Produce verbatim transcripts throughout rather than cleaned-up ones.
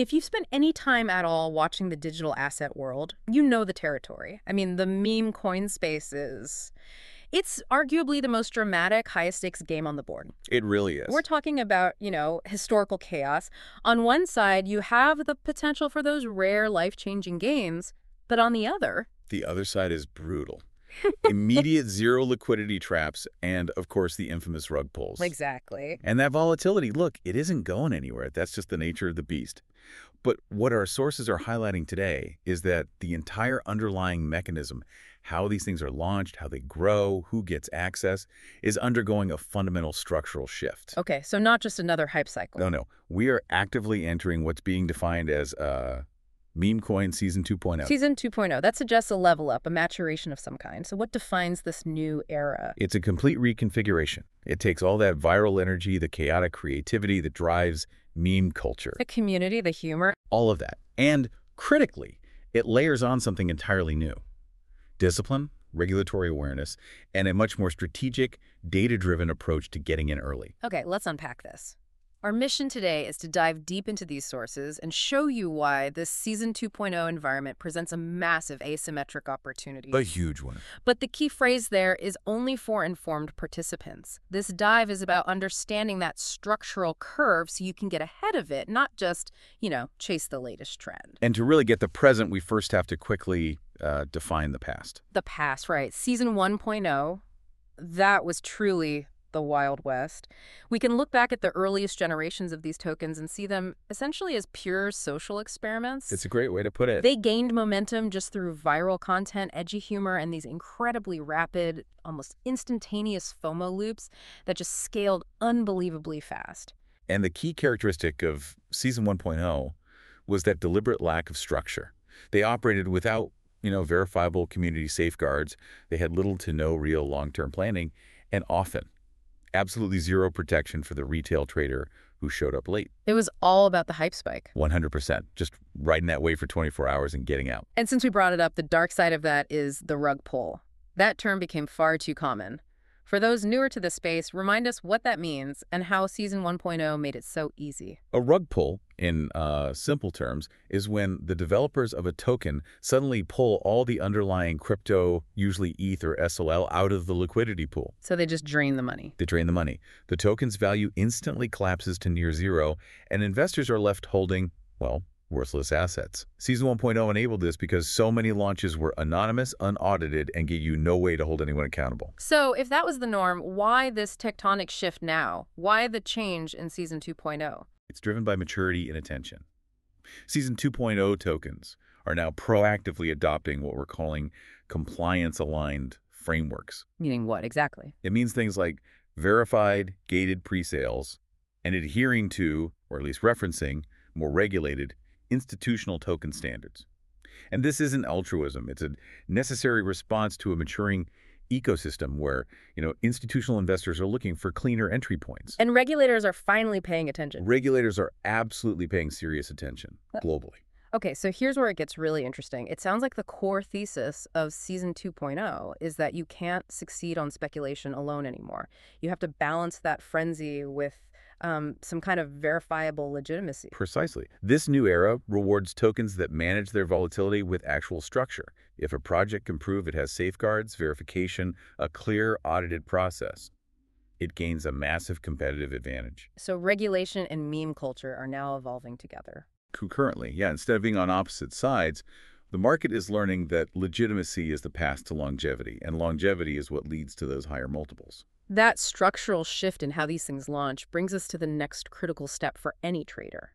If you've spent any time at all watching the digital asset world, you know the territory. I mean, the meme coin space is... It's arguably the most dramatic, highest-stakes game on the board. It really is. We're talking about, you know, historical chaos. On one side, you have the potential for those rare, life-changing gains, but on the other... The other side is brutal. Immediate zero liquidity traps and, of course, the infamous rug pulls. Exactly. And that volatility, look, it isn't going anywhere. That's just the nature of the beast. But what our sources are highlighting today is that the entire underlying mechanism, how these things are launched, how they grow, who gets access, is undergoing a fundamental structural shift. Okay, so not just another hype cycle. No, no. We are actively entering what's being defined as uh, Meme Coin Season two point oh. Season two point oh. That suggests a level up, a maturation of some kind. So what defines this new era? It's a complete reconfiguration. It takes all that viral energy, the chaotic creativity that drives meme culture. The community, the humor. All of that. And critically, it layers on something entirely new. Discipline, regulatory awareness, and a much more strategic, data-driven approach to getting in early. Okay, let's unpack this. Our mission today is to dive deep into these sources and show you why this Season two point oh environment presents a massive asymmetric opportunity. A huge one. But the key phrase there is only for informed participants. This dive is about understanding that structural curve so you can get ahead of it, not just, you know, chase the latest trend. And to really get the present, we first have to quickly uh, define the past. The past, right. Season one point oh, that was truly the Wild West. We can look back at the earliest generations of these tokens and see them essentially as pure social experiments. It's a great way to put it. They gained momentum just through viral content, edgy humor, and these incredibly rapid, almost instantaneous FOMO loops that just scaled unbelievably fast. And the key characteristic of Season one point oh was that deliberate lack of structure. They operated without, you know, verifiable community safeguards. They had little to no real long-term planning, and often absolutely zero protection for the retail trader who showed up late. It was all about the hype spike. one hundred percent. Just riding that wave for twenty-four hours and getting out. And since we brought it up, the dark side of that is the rug pull. That term became far too common. For those newer to the space, remind us what that means and how Season one point oh made it so easy. A rug pull, in uh, simple terms, is when the developers of a token suddenly pull all the underlying crypto, usually E T H or S L L, out of the liquidity pool. So they just drain the money. They drain the money. The token's value instantly collapses to near zero, and investors are left holding, well, worthless assets. Season one point oh enabled this because so many launches were anonymous, unaudited, and gave you no way to hold anyone accountable. So if that was the norm, why this tectonic shift now? Why the change in Season two point oh? It's driven by maturity and attention. Season two point oh tokens are now proactively adopting what we're calling compliance-aligned frameworks. Meaning what exactly? It means things like verified, gated presales, and adhering to, or at least referencing, more regulated institutional token standards. And this isn't altruism. It's a necessary response to a maturing ecosystem where, you know, institutional investors are looking for cleaner entry points. And regulators are finally paying attention. Regulators are absolutely paying serious attention globally. Okay, so here's where it gets really interesting. It sounds like the core thesis of Season two point oh is that you can't succeed on speculation alone anymore. You have to balance that frenzy with Um, some kind of verifiable legitimacy. Precisely. This new era rewards tokens that manage their volatility with actual structure. If a project can prove it has safeguards, verification, a clear, audited process, it gains a massive competitive advantage. So regulation and meme culture are now evolving together. Concurrently, yeah, instead of being on opposite sides, the market is learning that legitimacy is the path to longevity, and longevity is what leads to those higher multiples. That structural shift in how these things launch brings us to the next critical step for any trader.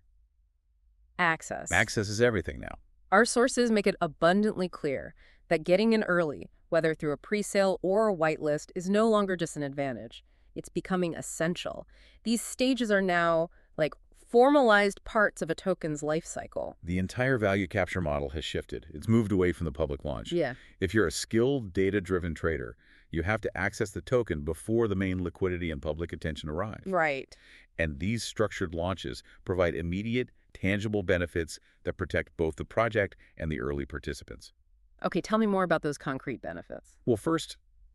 Access. Access is everything now. Our sources make it abundantly clear that getting in early, whether through a presale or a whitelist, is no longer just an advantage. It's becoming essential. These stages are now, like, formalized parts of a token's life cycle. The entire value capture model has shifted. It's moved away from the public launch. Yeah. If you're a skilled, data-driven trader, you have to access the token before the main liquidity and public attention arrive. Right. And these structured launches provide immediate, tangible benefits that protect both the project and the early participants. Okay, tell me more about those concrete benefits. Well, first,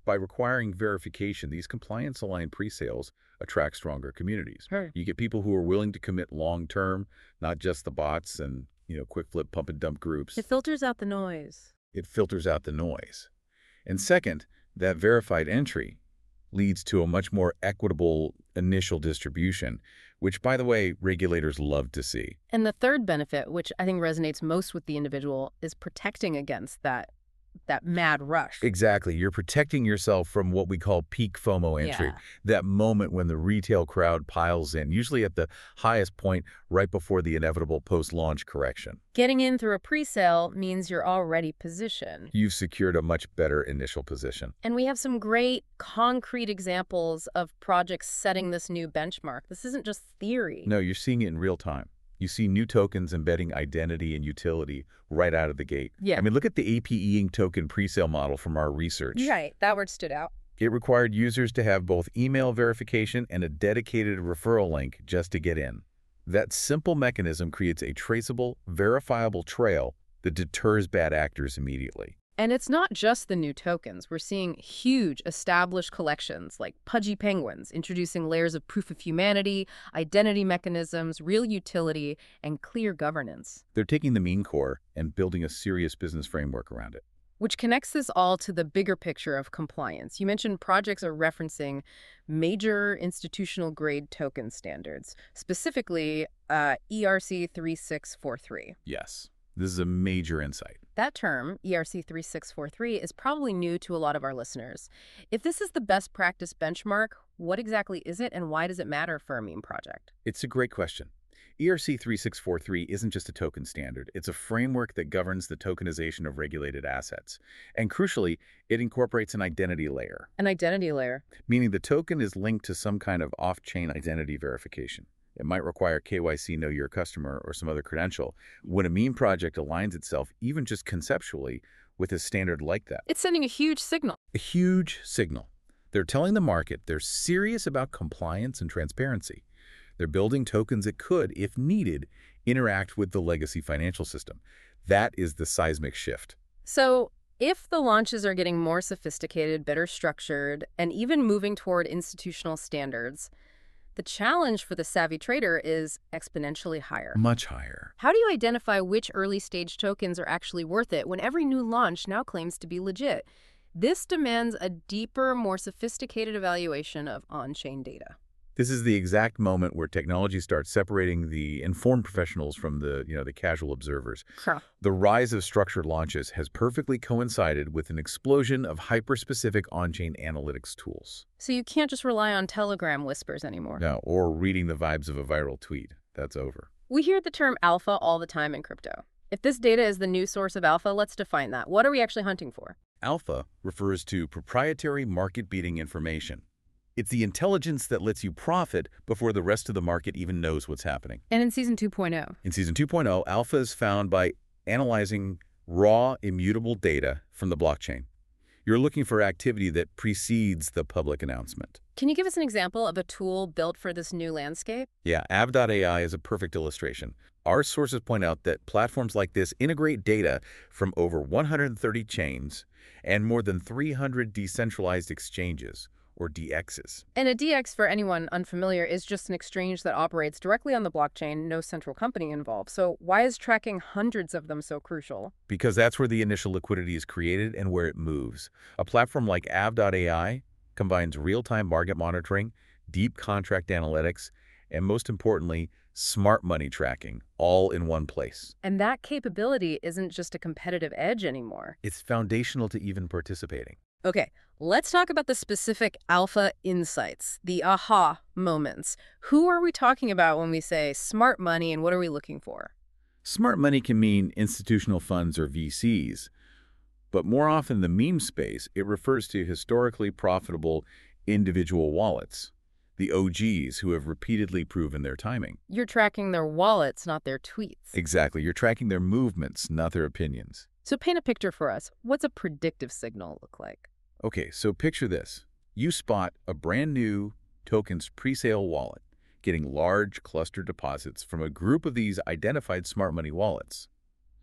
By requiring verification, these compliance-aligned pre-sales attract stronger communities. Sure. You get people who are willing to commit long-term, not just the bots and, you know, quick flip pump and dump groups. It filters out the noise. It filters out the noise. And second, that verified entry leads to a much more equitable initial distribution, which, by the way, regulators love to see. And the third benefit, which I think resonates most with the individual, is protecting against that that mad rush. Exactly. You're protecting yourself from what we call peak FOMO entry, Yeah. that moment when the retail crowd piles in, usually at the highest point right before the inevitable post-launch correction. Getting in through a pre-sale means you're already positioned. You've secured a much better initial position. And we have some great concrete examples of projects setting this new benchmark. This isn't just theory. No, you're seeing it in real time. You see new tokens embedding identity and utility right out of the gate. Yeah. I mean, look at the A P E-ing token presale model from our research. Right. That word stood out. It required users to have both email verification and a dedicated referral link just to get in. That simple mechanism creates a traceable, verifiable trail that deters bad actors immediately. And it's not just the new tokens. We're seeing huge established collections like Pudgy Penguins introducing layers of proof of humanity, identity mechanisms, real utility, and clear governance. They're taking the meme core and building a serious business framework around it. Which connects this all to the bigger picture of compliance. You mentioned projects are referencing major institutional grade token standards, specifically uh, E R C three six four three. Yes, this is a major insight. That term, E R C three six four three, is probably new to a lot of our listeners. If this is the best practice benchmark, what exactly is it and why does it matter for a meme project? It's a great question. E R C three six four three isn't just a token standard. It's a framework that governs the tokenization of regulated assets. And crucially, it incorporates an identity layer, An identity layer. meaning the token is linked to some kind of off-chain identity verification. It might require K Y C Know Your Customer or some other credential. When a meme project aligns itself, even just conceptually, with a standard like that, It's sending a huge signal. a huge signal. They're telling the market they're serious about compliance and transparency. They're building tokens that could, if needed, interact with the legacy financial system. That is the seismic shift. So if the launches are getting more sophisticated, better structured, and even moving toward institutional standards, the challenge for the savvy trader is exponentially higher. Much higher. How do you identify which early-stage tokens are actually worth it when every new launch now claims to be legit? This demands a deeper, more sophisticated evaluation of on-chain data. This is the exact moment where technology starts separating the informed professionals from the, you know, the casual observers. Sure. The rise of structured launches has perfectly coincided with an explosion of hyper-specific on-chain analytics tools. So you can't just rely on Telegram whispers anymore. No, or reading the vibes of a viral tweet. That's over. We hear the term alpha all the time in crypto. If this data is the new source of alpha, let's define that. What are we actually hunting for? Alpha refers to proprietary market-beating information. It's the intelligence that lets you profit before the rest of the market even knows what's happening. And in Season two point oh? In Season two point oh, alpha is found by analyzing raw, immutable data from the blockchain. You're looking for activity that precedes the public announcement. Can you give us an example of a tool built for this new landscape? Yeah, Av dot A I is a perfect illustration. Our sources point out that platforms like this integrate data from over one hundred thirty chains and more than three hundred decentralized exchanges, or D Xs. And a D X, for anyone unfamiliar, is just an exchange that operates directly on the blockchain, no central company involved. So why is tracking hundreds of them so crucial? Because that's where the initial liquidity is created and where it moves. A platform like Av dot A I combines real-time market monitoring, deep contract analytics, and most importantly, smart money tracking, all in one place. And that capability isn't just a competitive edge anymore. It's foundational to even participating. Okay, let's talk about the specific alpha insights, the aha moments. Who are we talking about when we say smart money, and what are we looking for? Smart money can mean institutional funds or V Cs, but more often in the meme space, it refers to historically profitable individual wallets, the O Gs who have repeatedly proven their timing. You're tracking their wallets, not their tweets. Exactly. You're tracking their movements, not their opinions. So paint a picture for us. What's a predictive signal look like? Okay, so picture this. You spot a brand new tokens presale wallet getting large cluster deposits from a group of these identified smart money wallets.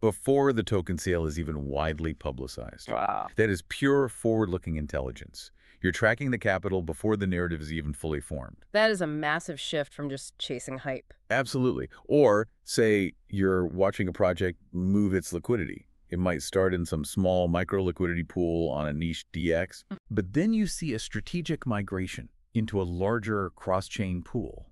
before the token sale is even widely publicized. Wow. That is pure forward-looking intelligence. You're tracking the capital before the narrative is even fully formed. That is a massive shift from just chasing hype. Absolutely. Or, say, you're watching a project move its liquidity. It might start in some small micro-liquidity pool on a niche D X, but then you see a strategic migration into a larger cross-chain pool.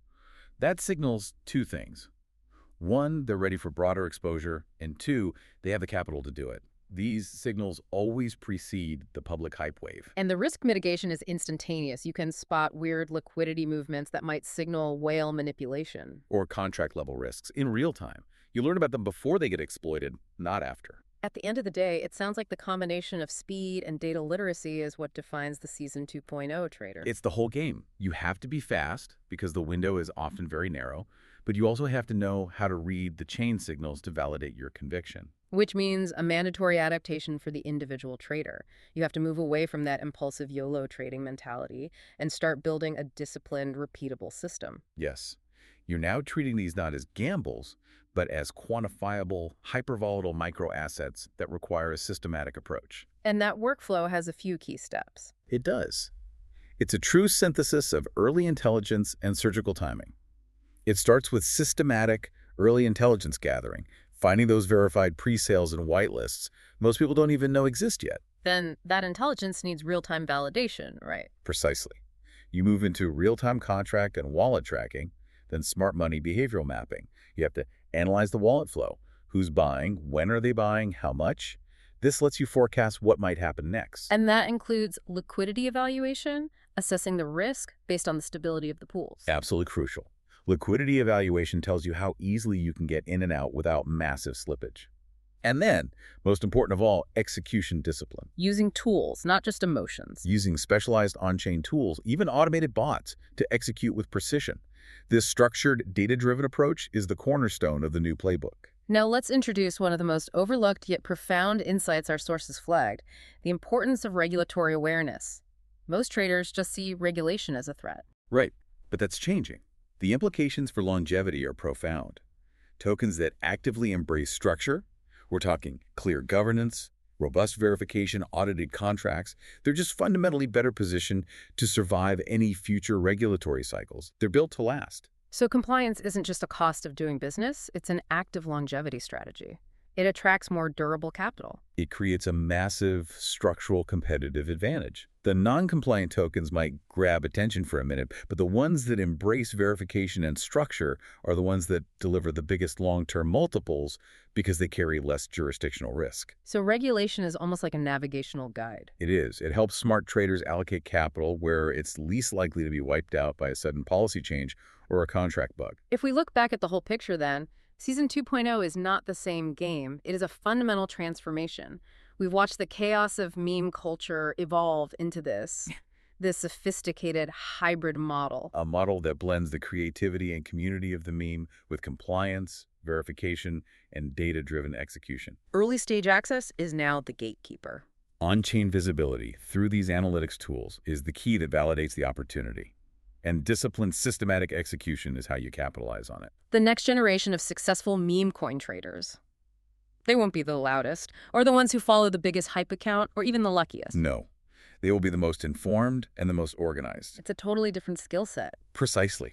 That signals two things. One, they're ready for broader exposure, and two, they have the capital to do it. These signals always precede the public hype wave. And the risk mitigation is instantaneous. You can spot weird liquidity movements that might signal whale manipulation. Or contract-level risks in real time. You learn about them before they get exploited, not after. At the end of the day, it sounds like the combination of speed and data literacy is what defines the Season two point oh trader. It's the whole game. You have to be fast because the window is often very narrow, but you also have to know how to read the chain signals to validate your conviction. Which means a mandatory adaptation for the individual trader. You have to move away from that impulsive YOLO trading mentality and start building a disciplined, repeatable system. Yes. You're now treating these not as gambles, but as quantifiable, hypervolatile microassets that require a systematic approach. And that workflow has a few key steps. It does. It's a true synthesis of early intelligence and surgical timing. It starts with systematic early intelligence gathering, finding those verified pre-sales and whitelists most people don't even know exist yet. Then that intelligence needs real-time validation, right? Precisely. You move into real-time contract and wallet tracking, then smart money behavioral mapping. You have to analyze the wallet flow. Who's buying? When are they buying? How much? This lets you forecast what might happen next. And that includes liquidity evaluation, assessing the risk based on the stability of the pools. Absolutely crucial. Liquidity evaluation tells you how easily you can get in and out without massive slippage. And then, most important of all, execution discipline. Using tools, not just emotions. Using specialized on-chain tools, even automated bots, to execute with precision. This structured, data-driven approach is the cornerstone of the new playbook. Now let's introduce one of the most overlooked yet profound insights our sources flagged, the importance of regulatory awareness. Most traders just see regulation as a threat. Right, but that's changing. The implications for longevity are profound. Tokens that actively embrace structure, we're talking clear governance, robust verification, audited contracts, they're just fundamentally better positioned to survive any future regulatory cycles. They're built to last. So compliance isn't just a cost of doing business, it's an active longevity strategy. It attracts more durable capital. It creates a massive structural competitive advantage. The non-compliant tokens might grab attention for a minute, but the ones that embrace verification and structure are the ones that deliver the biggest long-term multiples because they carry less jurisdictional risk. So regulation is almost like a navigational guide. It is. It helps smart traders allocate capital where it's least likely to be wiped out by a sudden policy change or a contract bug. If we look back at the whole picture then, Season two point oh is not the same game. It is a fundamental transformation. We've watched the chaos of meme culture evolve into this, this sophisticated hybrid model. A model that blends the creativity and community of the meme with compliance, verification, and data-driven execution. Early stage access is now the gatekeeper. On-chain visibility through these analytics tools is the key that validates the opportunity. And disciplined, systematic execution is how you capitalize on it. The next generation of successful meme coin traders. They won't be the loudest, or the ones who follow the biggest hype account, or even the luckiest. No. They will be the most informed and the most organized. It's a totally different skill set. Precisely.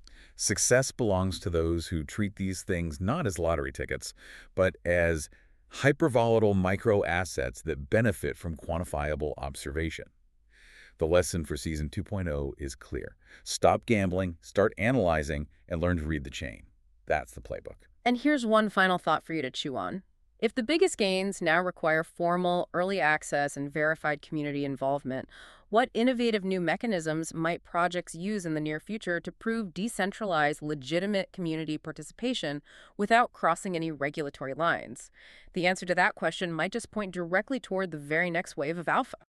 Success belongs to those who treat these things not as lottery tickets, but as hypervolatile micro-assets that benefit from quantifiable observation. The lesson for Season two point oh is clear. Stop gambling, start analyzing, and learn to read the chain. That's the playbook. And here's one final thought for you to chew on. If the biggest gains now require formal, early access and verified community involvement, what innovative new mechanisms might projects use in the near future to prove decentralized, legitimate community participation without crossing any regulatory lines? The answer to that question might just point directly toward the very next wave of alpha.